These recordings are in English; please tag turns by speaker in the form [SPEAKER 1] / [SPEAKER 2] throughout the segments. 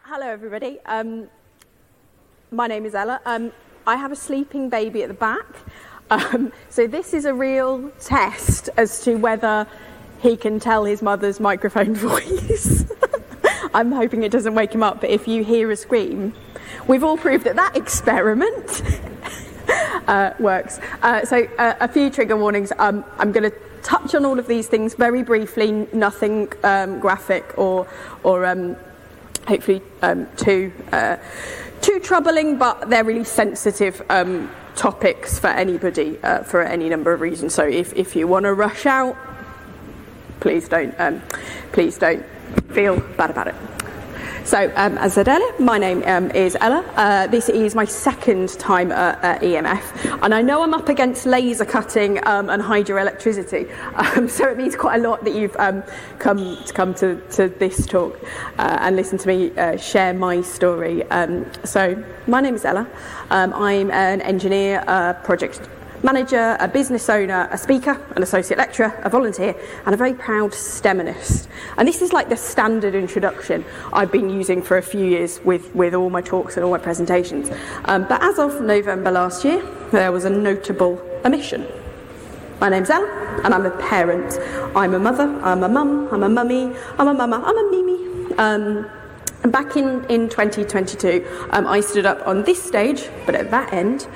[SPEAKER 1] Hello, everybody. My name is Ella. I have a sleeping baby at the back. So this is a real test as to whether he can tell his mother's microphone voice. I'm hoping it doesn't wake him up, but if you hear a scream, we've all proved that that experiment works. So a few trigger warnings. I'm going to touch on all of these things very briefly, nothing graphic or hopefully too troubling, but they're really sensitive topics for anybody for any number of reasons. So if you want to rush out, please don't feel bad about it. So, as I said earlier, my name is Ella. This is my second time at EMF, and I know I'm up against laser cutting and hydroelectricity, so it means quite a lot that you've come to this talk and listen to me share my story. So, my name is Ella. I'm an engineer, a project manager, a business owner, a speaker, an associate lecturer, a volunteer, and a very proud STEMinist. And this is like the standard introduction I've been using for a few years with all my talks and all my presentations. But as of November last year, there was a notable omission. My name's Ella, and I'm a parent. I'm a mother, I'm a mum, I'm a mummy, I'm a mama, I'm a mimi. And back in 2022, I stood up on this stage, but at that end,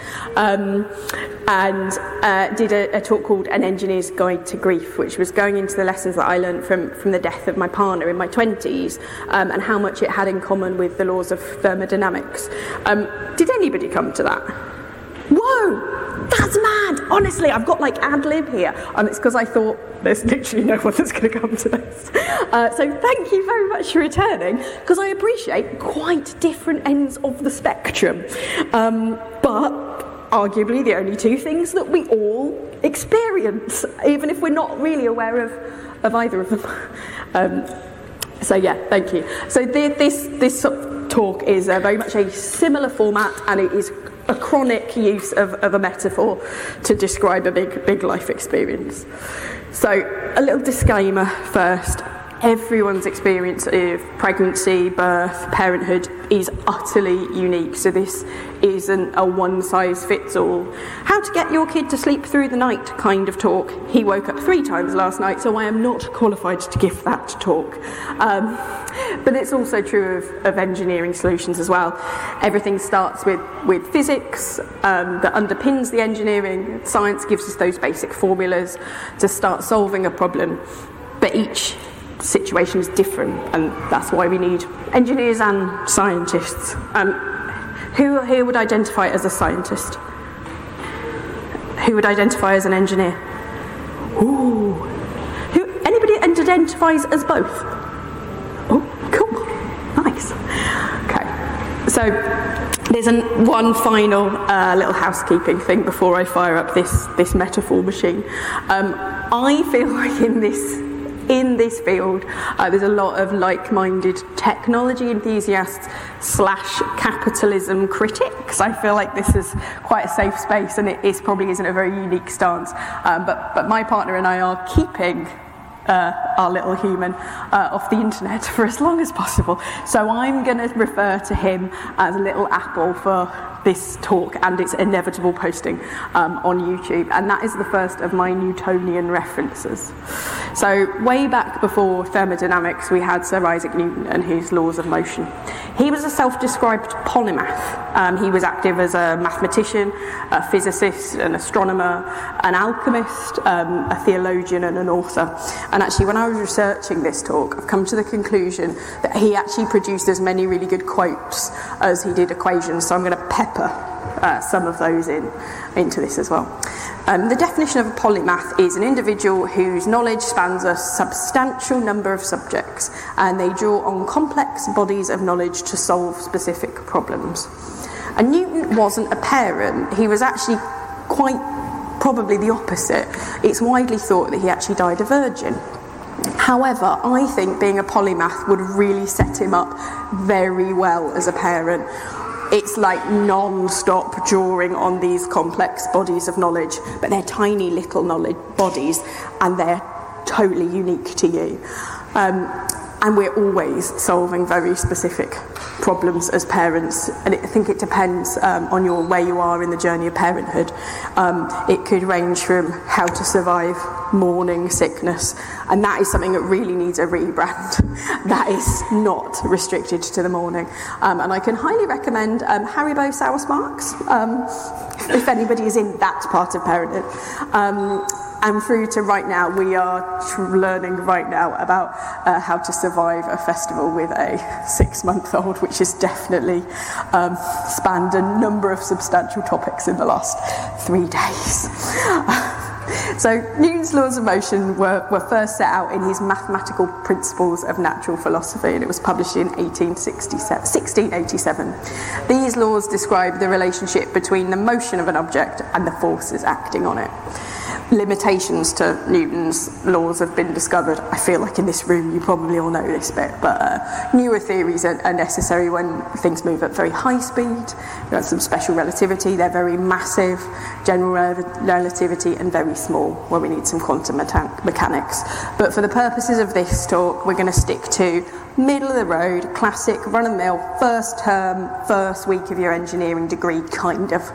[SPEAKER 1] and did a talk called An Engineer's Guide to Grief, which was going into the lessons that I learned from the death of my partner in my 20s, and how much it had in common with the laws of thermodynamics. Did anybody come to that? Whoa, that's mad! Honestly, I've got like ad-lib here, and it's because I thought there's literally no one that's going to come to this. So thank you very much for returning, because I appreciate quite different ends of the spectrum, but arguably the only two things that we all experience, even if we're not really aware of either of them. So yeah, thank you. So this sort of talk is very much a similar format, and it is a chronic use of a metaphor to describe a big life experience. So a little disclaimer first. Everyone's experience of pregnancy, birth, parenthood is utterly unique. So this isn't a one-size-fits-all, how to get your kid to sleep through the night kind of talk. He woke up 3 times last night, so I am not qualified to give that talk. But it's also true of engineering solutions as well. Everything starts with physics that underpins the engineering. Science gives us those basic formulas to start solving a problem, but each situation is different, and that's why we need engineers and scientists. Who here would identify as a scientist? Who would identify as an engineer? Ooh. Anybody identifies as both? Oh, cool. Nice. Okay. So there's one final little housekeeping thing before I fire up this metaphor machine. I feel like in this field, there's a lot of like-minded technology enthusiasts / capitalism critics. I feel like this is quite a safe space, and it probably isn't a very unique stance. But my partner and I are keeping our little human off the internet for as long as possible. So I'm going to refer to him as Little Apple for this talk and its inevitable posting on YouTube. And that is the first of my Newtonian references. So way back before thermodynamics, we had Sir Isaac Newton and his laws of motion. He was a self-described polymath. He was active as a mathematician, a physicist, an astronomer, an alchemist, a theologian and an author. And actually, when I was researching this talk, I've come to the conclusion that he actually produced as many really good quotes as he did equations, so I'm going to pepper some of those into this as well. The definition of a polymath is an individual whose knowledge spans a substantial number of subjects, and they draw on complex bodies of knowledge to solve specific problems. And Newton wasn't a parent, he was actually quite probably the opposite. It's widely thought that he actually died a virgin. However, I think being a polymath would really set him up very well as a parent. It's like non-stop drawing on these complex bodies of knowledge, but they're tiny little knowledge bodies, and they're totally unique to you. And we're always solving very specific problems as parents, and I think it depends on where you are in the journey of parenthood. It could range from how to survive mourning, sickness, and that is something that really needs a rebrand. That is not restricted to the mourning. And I can highly recommend Haribo Sour Sparks, if anybody is in that part of parenthood. And through to right now, we are learning right now about how to survive a festival with a 6-month-old, which has definitely spanned a number of substantial topics in the last 3 days. So Newton's laws of motion were first set out in his Mathematical Principles of Natural Philosophy, and it was published in 1687. These laws describe the relationship between the motion of an object and the forces acting on it. Limitations to Newton's laws have been discovered. I feel like in this room you probably all know this bit, but newer theories are necessary when things move at very high speed. You have some special relativity, they're very massive, general relativity, and very small, where we need some quantum mechanics. But for the purposes of this talk, we're going to stick to middle of the road, classic, run-of-the-mill, first term, first week of your engineering degree kind of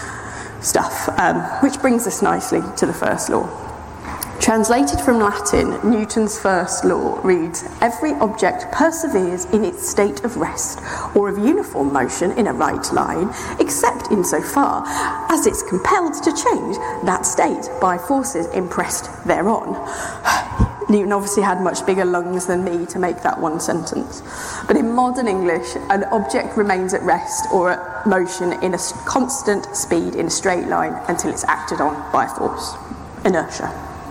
[SPEAKER 1] stuff, which brings us nicely to the first law. Translated from Latin, Newton's first law reads, "Every object perseveres in its state of rest or of uniform motion in a right line, except insofar as it's compelled to change that state by forces impressed thereon." Newton obviously had much bigger lungs than me to make that one sentence. But in modern English, an object remains at rest or at motion in a constant speed in a straight line until it's acted on by a force. Inertia.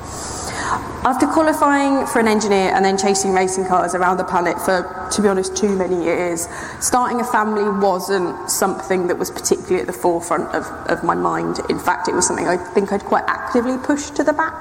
[SPEAKER 1] After qualifying for an engineer and then chasing racing cars around the planet for, to be honest, too many years, starting a family wasn't something that was particularly at the forefront of my mind. In fact, it was something I think I'd quite actively pushed to the back.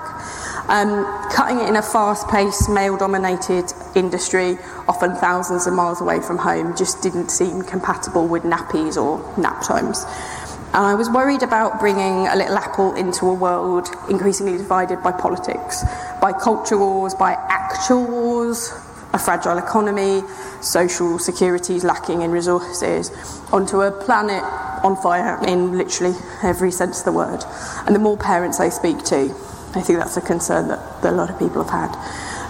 [SPEAKER 1] Cutting it in a fast-paced, male-dominated industry, often thousands of miles away from home, just didn't seem compatible with nappies or nap times. And I was worried about bringing a little apple into a world increasingly divided by politics, by culture wars, by actual wars, a fragile economy, social securities lacking in resources, onto a planet on fire in literally every sense of the word. And the more parents I speak to, I think that's a concern that a lot of people have had.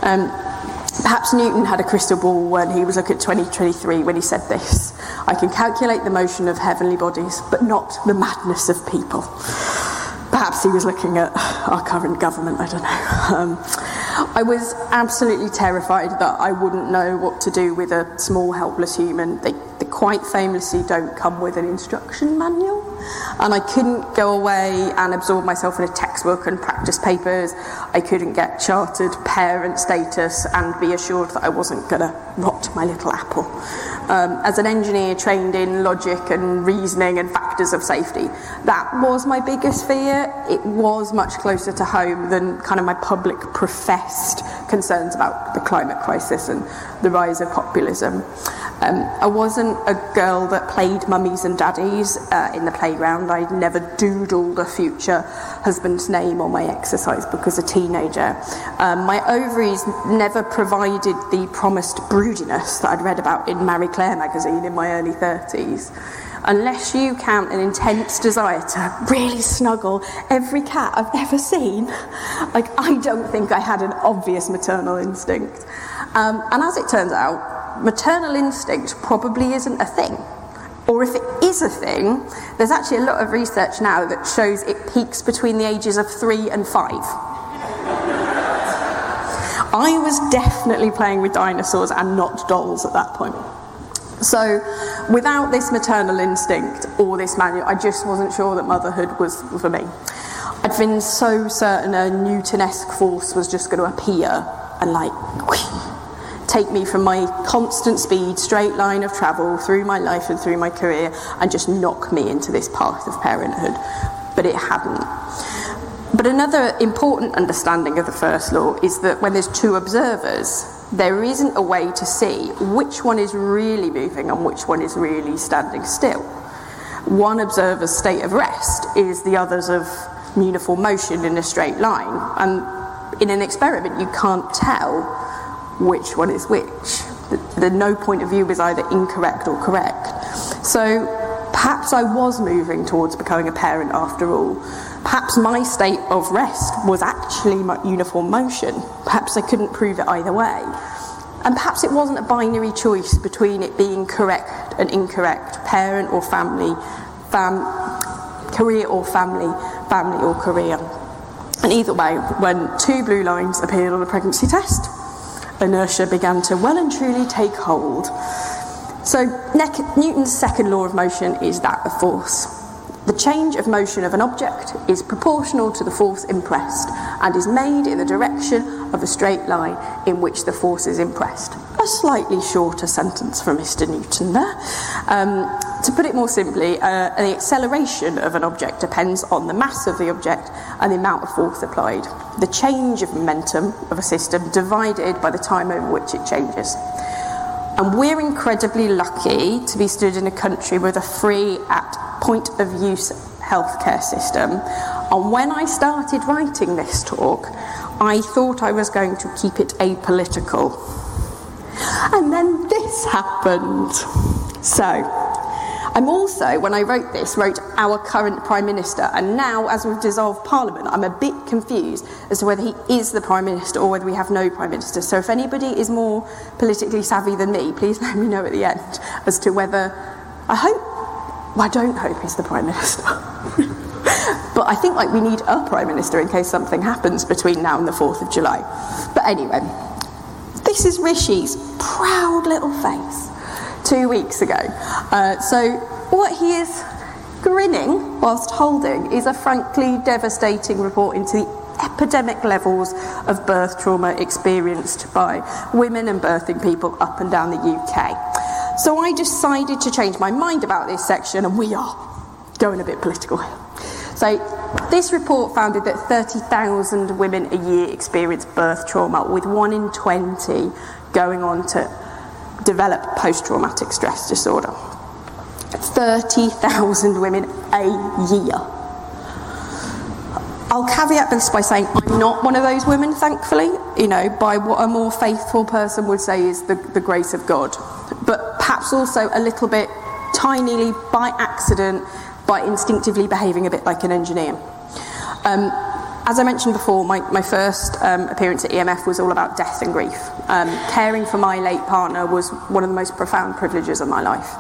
[SPEAKER 1] Perhaps Newton had a crystal ball when he was looking at 2023 when he said this: "I can calculate the motion of heavenly bodies, but not the madness of people." Perhaps he was looking at our current government, I don't know. I was absolutely terrified that I wouldn't know what to do with a small, helpless human. They quite famously don't come with an instruction manual. And I couldn't go away and absorb myself in a textbook and practice papers. I couldn't get chartered parent status and be assured that I wasn't going to rot my little apple. As an engineer trained in logic and reasoning and factors of safety, that was my biggest fear. It was much closer to home than kind of my public professed concerns about the climate crisis and the rise of populism. I wasn't a girl that played mummies and daddies in the playground. I never doodled a future husband's name on my exercise book as a teenager. My ovaries never provided the promised broodiness that I'd read about in Marie Claire magazine in my early 30s. Unless you count an intense desire to really snuggle every cat I've ever seen, I don't think I had an obvious maternal instinct. And as it turns out, maternal instinct probably isn't a thing. Or if it is a thing, there's actually a lot of research now that shows it peaks between the ages of 3 and 5. I was definitely playing with dinosaurs and not dolls at that point. So without this maternal instinct or this manual, I just wasn't sure that motherhood was for me. I'd been so certain a Newton-esque force was just going to appear and take me from my constant speed, straight line of travel through my life and through my career and just knock me into this path of parenthood. But it hadn't. But another important understanding of the first law is that when there's two observers, there isn't a way to see which one is really moving and which one is really standing still. One observer's state of rest is the other's of uniform motion in a straight line. And in an experiment, you can't tell which one is which. The no point of view is either incorrect or correct. So perhaps I was moving towards becoming a parent after all. Perhaps my state of rest was actually my uniform motion. Perhaps I couldn't prove it either way. And perhaps it wasn't a binary choice between it being correct and incorrect, parent or family, career or family, family or career. And either way, when 2 blue lines appeared on a pregnancy test, inertia began to well and truly take hold. So Newton's second law of motion is that of force. The change of motion of an object is proportional to the force impressed and is made in the direction of a straight line in which the force is impressed. A slightly shorter sentence from Mr. Newton there. To put it more simply, the acceleration of an object depends on the mass of the object and the amount of force applied. The change of momentum of a system divided by the time over which it changes. And we're incredibly lucky to be stood in a country with a free at point of use healthcare system. And when I started writing this talk, I thought I was going to keep it apolitical. And then this happened. So, I'm also, when I wrote this, wrote our current Prime Minister, and now, as we've dissolved Parliament, I'm a bit confused as to whether he is the Prime Minister or whether we have no Prime Minister. So if anybody is more politically savvy than me, please let me know at the end as to whether, I don't hope he's the Prime Minister. But I think we need a Prime Minister in case something happens between now and the 4th of July. But anyway, this is Rishi's proud little face 2 weeks ago. So what he is grinning whilst holding is a frankly devastating report into the epidemic levels of birth trauma experienced by women and birthing people up and down the UK. So I decided to change my mind about this section, and we are going a bit political here. So this report found that 30,000 women a year experience birth trauma, with 1 in 20 going on to develop post-traumatic stress disorder. 30,000 women a year. I'll caveat this by saying I'm not one of those women, thankfully, by what a more faithful person would say is the grace of God. But perhaps also a little bit tinily by accident, by instinctively behaving a bit like an engineer. As I mentioned before, my first appearance at EMF was all about death and grief. Caring for my late partner was one of the most profound privileges of my life.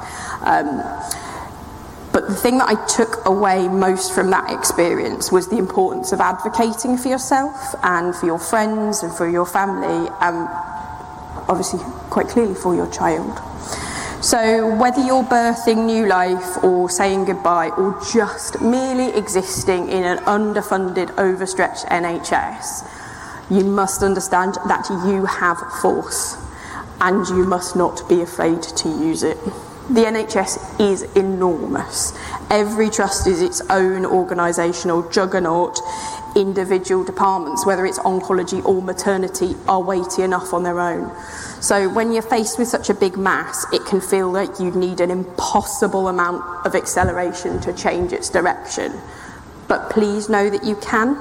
[SPEAKER 1] But the thing that I took away most from that experience was the importance of advocating for yourself and for your friends and for your family, and obviously quite clearly for your child. So whether you're birthing new life or saying goodbye or just merely existing in an underfunded, overstretched NHS, you must understand that you have force and you must not be afraid to use it. The NHS is enormous. Every trust is its own organisational juggernaut. Individual departments, whether it's oncology or maternity, are weighty enough on their own. So when you're faced with such a big mass, it can feel like you need an impossible amount of acceleration to change its direction. But please know that you can.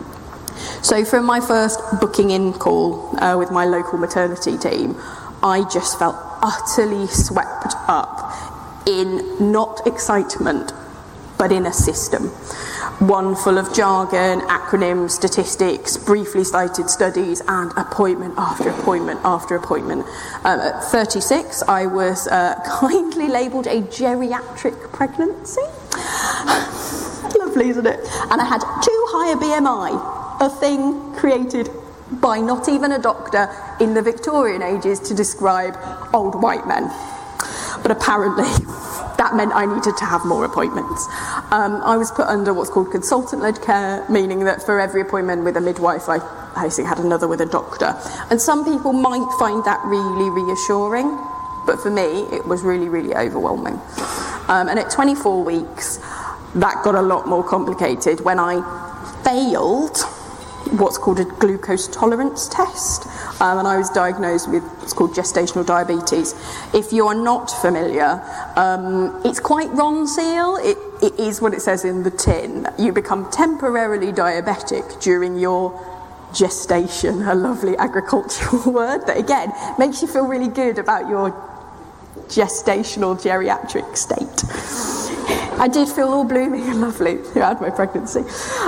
[SPEAKER 1] So from my first booking in call with my local maternity team, I just felt utterly swept up in not excitement, but in a system. One full of jargon, acronyms, statistics, briefly cited studies, and appointment after appointment after appointment. At 36, I was kindly labelled a geriatric pregnancy. Lovely, isn't it? And I had too high a BMI, a thing created by not even a doctor in the Victorian ages to describe old white men. But apparently that meant I needed to have more appointments. I was put under what's called consultant-led care, meaning that for every appointment with a midwife, I basically had another with a doctor. And some people might find that really reassuring, but for me, it was really, really overwhelming. And at 24 weeks, that got a lot more complicated when I failed what's called a glucose tolerance test, and I was diagnosed with what's called gestational diabetes. If you are not familiar, it's quite Ronseal. It is what it says in the tin. You become temporarily diabetic during your gestation, a lovely agricultural word that again makes you feel really good about your gestational geriatric state. I did feel all blooming and lovely throughout my pregnancy.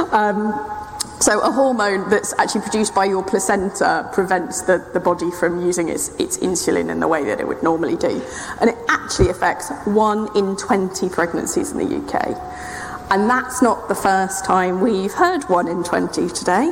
[SPEAKER 1] So a hormone that's actually produced by your placenta prevents the body from using its insulin in the way that it would normally do. And it actually affects 1 in 20 pregnancies in the UK. And that's not the first time we've heard 1 in 20 today.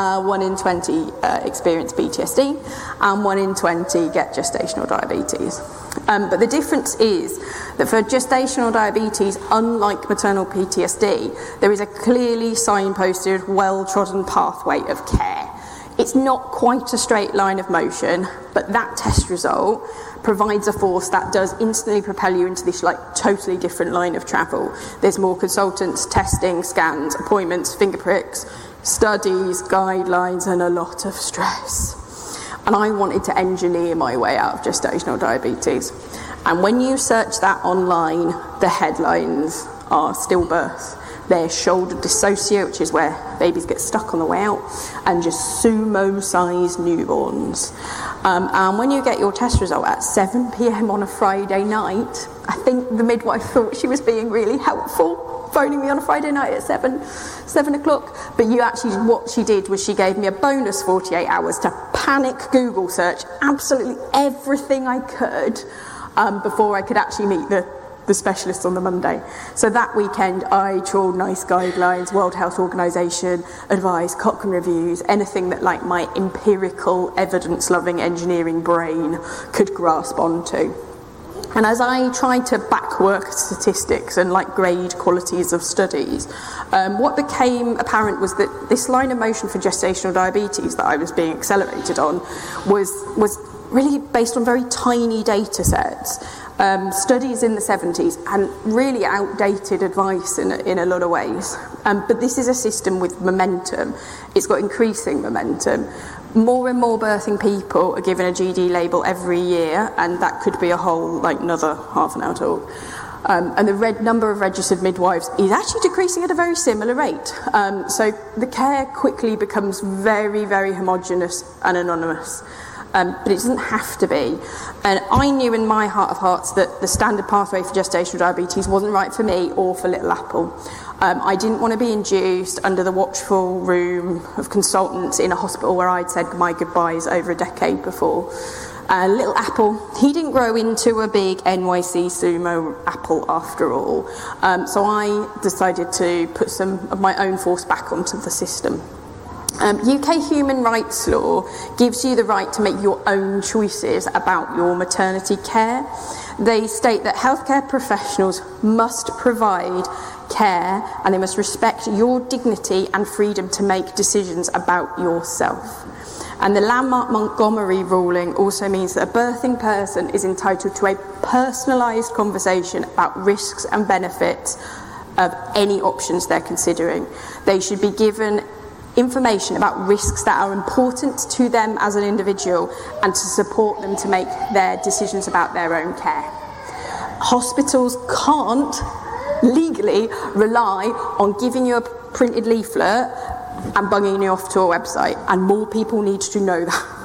[SPEAKER 1] 1 in 20 experience PTSD, and 1 in 20 get gestational diabetes. But the difference is that for gestational diabetes, unlike maternal PTSD, there is a clearly signposted, well-trodden pathway of care. It's not quite a straight line of motion, but that test result provides a force that does instantly propel you into this totally different line of travel. There's more consultants, testing, scans, appointments, finger pricks, studies, guidelines, and a lot of stress. And I wanted to engineer my way out of gestational diabetes. And when you search that online, the headlines are stillbirth. There's shoulder dystocia, which is where babies get stuck on the way out, and just sumo-sized newborns. And when you get your test result at 7 p.m. on a Friday night, I think the midwife thought she was being really helpful, phoning me on a Friday night at 7 o'clock. But what she did was she gave me a bonus 48 hours to panic Google search absolutely everything I could before I could actually meet the specialist on the Monday. So that weekend I trawled NICE guidelines, World Health Organization advice, Cochrane reviews, anything that my empirical evidence-loving engineering brain could grasp onto. And as I tried to backwork statistics and grade qualities of studies, what became apparent was that this line of motion for gestational diabetes that I was being accelerated on was really based on very tiny data sets. Studies in the 70s and really outdated advice in a lot of ways. But this is a system with momentum. It's got increasing momentum. More and more birthing people are given a GD label every year, and that could be a whole another half an hour talk. And the number of registered midwives is actually decreasing at a very similar rate. So the care quickly becomes very, very homogenous and anonymous. But it doesn't have to be. And I knew in my heart of hearts that the standard pathway for gestational diabetes wasn't right for me or for Little Apple. I didn't want to be induced under the watchful room of consultants in a hospital where I'd said my goodbyes over a decade before. Little Apple, he didn't grow into a big NYC sumo apple after all. So I decided to put some of my own force back onto the system. UK human rights law gives you the right to make your own choices about your maternity care. They state that healthcare professionals must provide care and they must respect your dignity and freedom to make decisions about yourself. And the landmark Montgomery ruling also means that a birthing person is entitled to a personalised conversation about risks and benefits of any options they're considering. They should be given information about risks that are important to them as an individual and to support them to make their decisions about their own care. Hospitals can't legally rely on giving you a printed leaflet and bunging you off to a website, and more people need to know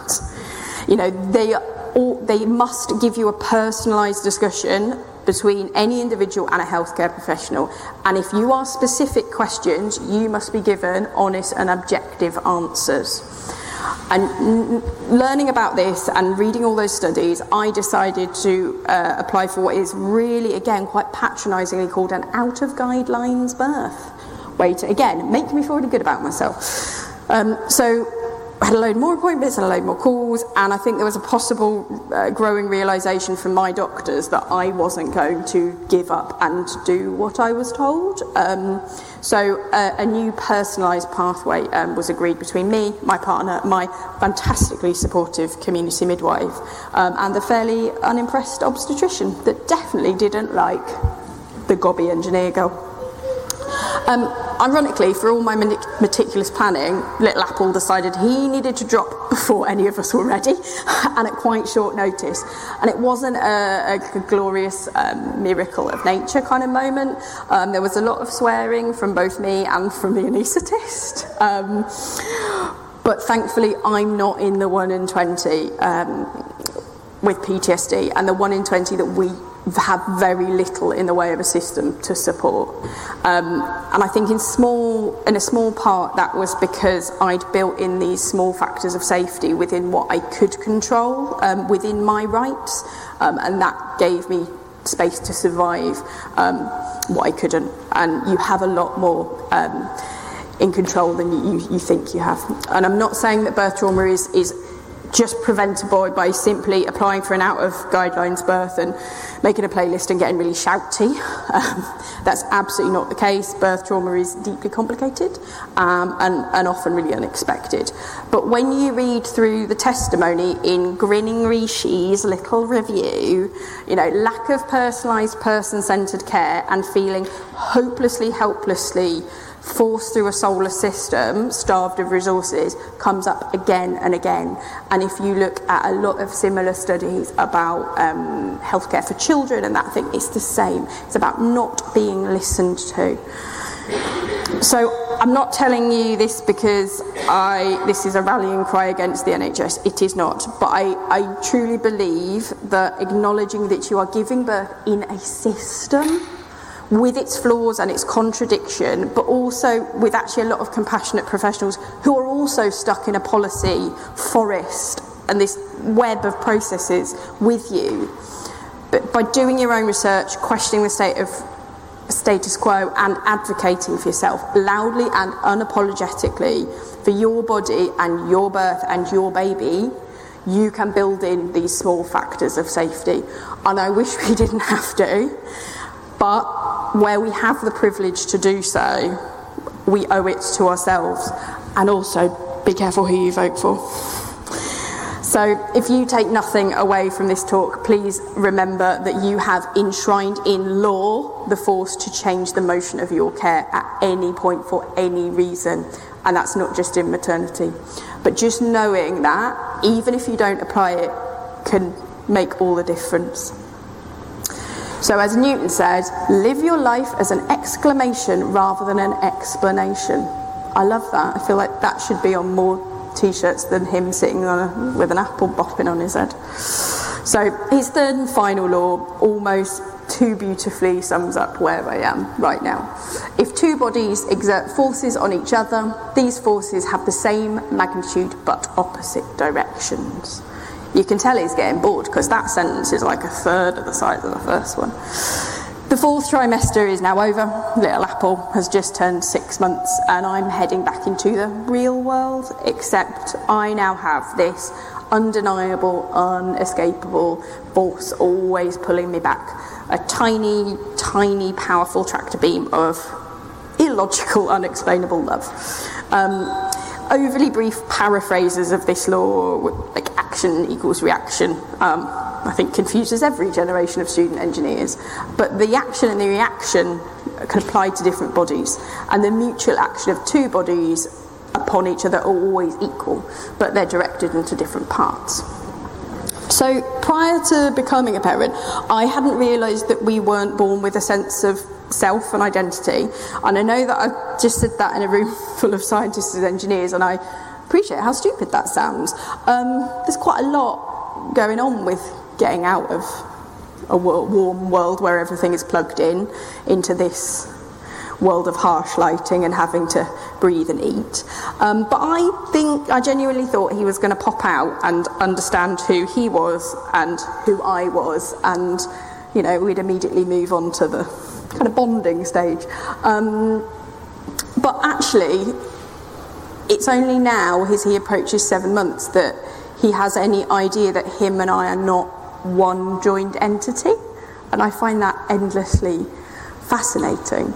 [SPEAKER 1] that. They must give you a personalised discussion between any individual and a healthcare professional. And if you ask specific questions, you must be given honest and objective answers. And learning about this and reading all those studies, I decided to apply for what is really, again, quite patronisingly called an out-of-guidelines birth. Way to, again, make me feel really good about myself. So I had a load more appointments and a load more calls, and I think there was a possible growing realisation from my doctors that I wasn't going to give up and do what I was told. So a new personalised pathway was agreed between me, my partner, my fantastically supportive community midwife, and the fairly unimpressed obstetrician that definitely didn't like the gobby engineer girl. Ironically, for all my meticulous planning, Little Apple decided he needed to drop before any of us were ready, and at quite short notice. And it wasn't a glorious miracle of nature kind of moment. There was a lot of swearing from both me and from the anaesthetist. But thankfully, I'm not in the 1 in 20 with PTSD, and the 1 in 20 that we have very little in the way of a system to support. And I think in a small part that was because I'd built in these small factors of safety within what I could control, within my rights, and that gave me space to survive what I couldn't. And you have a lot more in control than you think you have. And I'm not saying that birth trauma is just preventable by simply applying for an out of guidelines birth and making a playlist and getting really shouty. That's absolutely not the case. Birth trauma is deeply complicated and often really unexpected. But when you read through the testimony in Grinning Rishi's little review, lack of personalised, person-centred care and feeling hopelessly, helplessly forced through a soulless system, starved of resources, comes up again and again. And if you look at a lot of similar studies about healthcare for children and that thing, it's the same. It's about not being listened to. So I'm not telling you this because this is a rallying cry against the NHS. It is not. But I truly believe that acknowledging that you are giving birth in a system with its flaws and its contradiction, but also with actually a lot of compassionate professionals who are also stuck in a policy forest and this web of processes with you. But by doing your own research, questioning the status quo and advocating for yourself loudly and unapologetically for your body and your birth and your baby, you can build in these small factors of safety. And I wish we didn't have to, but where we have the privilege to do so, we owe it to ourselves. And also, be careful who you vote for. So if you take nothing away from this talk, please remember that you have enshrined in law the force to change the motion of your care at any point for any reason. And that's not just in maternity. But just knowing that, even if you don't apply it, can make all the difference. So as Newton said, live your life as an exclamation rather than an explanation. I love that. I feel like that should be on more t-shirts than him sitting with an apple bopping on his head. So his third and final law almost too beautifully sums up where I am right now. If two bodies exert forces on each other, these forces have the same magnitude but opposite directions. You can tell he's getting bored because that sentence is like a third of the size of the first one. The fourth trimester is now over. Little Apple has just turned 6 months and I'm heading back into the real world, except I now have this undeniable, unescapable force always pulling me back. A tiny, tiny, powerful tractor beam of illogical, unexplainable love. Overly brief paraphrases of this law, like action equals reaction, I think confuses every generation of student engineers. But the action and the reaction can apply to different bodies, and the mutual action of two bodies upon each other are always equal, but they're directed into different parts. So prior to becoming a parent, I hadn't realised that we weren't born with a sense of self and identity. And I know that I've just said that in a room full of scientists and engineers, and I appreciate how stupid that sounds. There's quite a lot going on with getting out of a warm world where everything is plugged in into this world of harsh lighting and having to breathe and eat. But I genuinely thought he was going to pop out and understand who he was and who I was, and we'd immediately move on to the kind of bonding stage. But actually, it's only now, as he approaches 7 months, that he has any idea that him and I are not one joined entity. And I find that endlessly fascinating.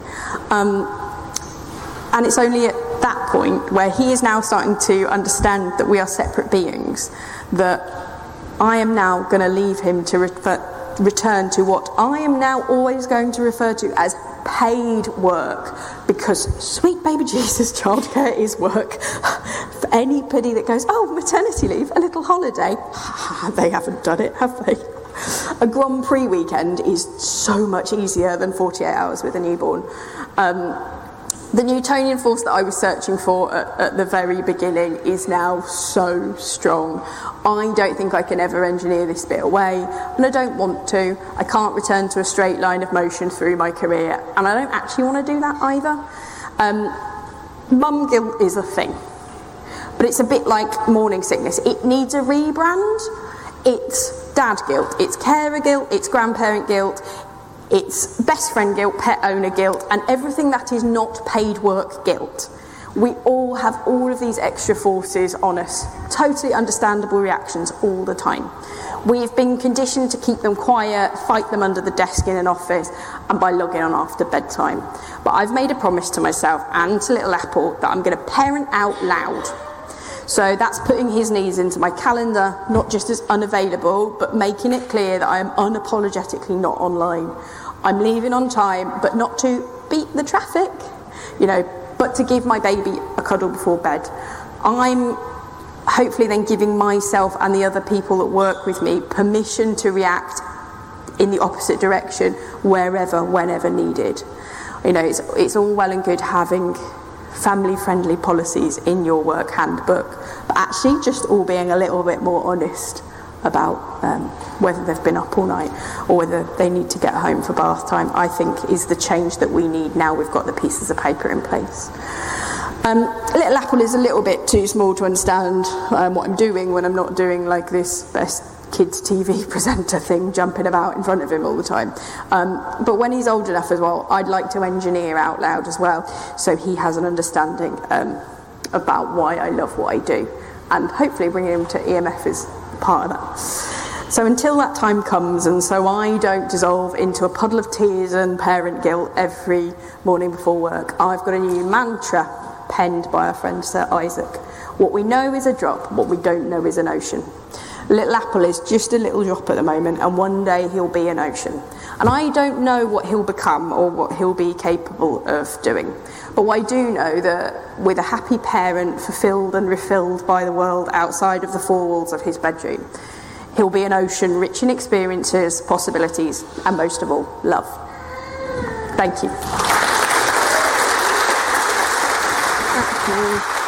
[SPEAKER 1] And it's only at that point where he is now starting to understand that we are separate beings, that I am now going to leave him to return to what I am now always going to refer to as paid work, because sweet baby Jesus, childcare is work. For anybody that goes, oh, maternity leave, a little holiday, they haven't done it, have they? A Grand Prix weekend is so much easier than 48 hours with a newborn. The Newtonian force that I was searching for at the very beginning is now so strong. I don't think I can ever engineer this bit away, and I don't want to. I can't return to a straight line of motion through my career, and I don't actually want to do that either. Mum guilt is a thing, but it's a bit like morning sickness. It needs a rebrand. It's dad guilt, it's carer guilt, it's grandparent guilt, it's best friend guilt, pet owner guilt, and everything that is not paid work guilt. We all have all of these extra forces on us, totally understandable reactions all the time. We've been conditioned to keep them quiet, fight them under the desk in an office, and by logging on after bedtime. But I've made a promise to myself and to little Apple that I'm going to parent out loud. So that's putting his needs into my calendar, not just as unavailable, but making it clear that I am unapologetically not online. I'm leaving on time, but not to beat the traffic, but to give my baby a cuddle before bed. I'm hopefully then giving myself and the other people that work with me permission to react in the opposite direction wherever, whenever needed. It's all well and good having family-friendly policies in your work handbook, but actually just all being a little bit more honest about whether they've been up all night or whether they need to get home for bath time, I think is the change that we need now we've got the pieces of paper in place. Little Apple is a little bit too small to understand what I'm doing when I'm not doing like this best kids TV presenter thing, jumping about in front of him all the time. But when he's old enough as well, I'd like to engineer out loud as well, so he has an understanding about why I love what I do, and hopefully bringing him to EMF is part of that. So until that time comes, and so I don't dissolve into a puddle of tears and parent guilt every morning before work, I've got a new mantra penned by our friend Sir Isaac. What we know is a drop, what we don't know is an ocean. Little Apple is just a little drop at the moment, and one day he'll be an ocean. And I don't know what he'll become or what he'll be capable of doing. But I do know that with a happy parent, fulfilled and refilled by the world outside of the four walls of his bedroom, he'll be an ocean rich in experiences, possibilities, and most of all, love. Thank you. Thank you.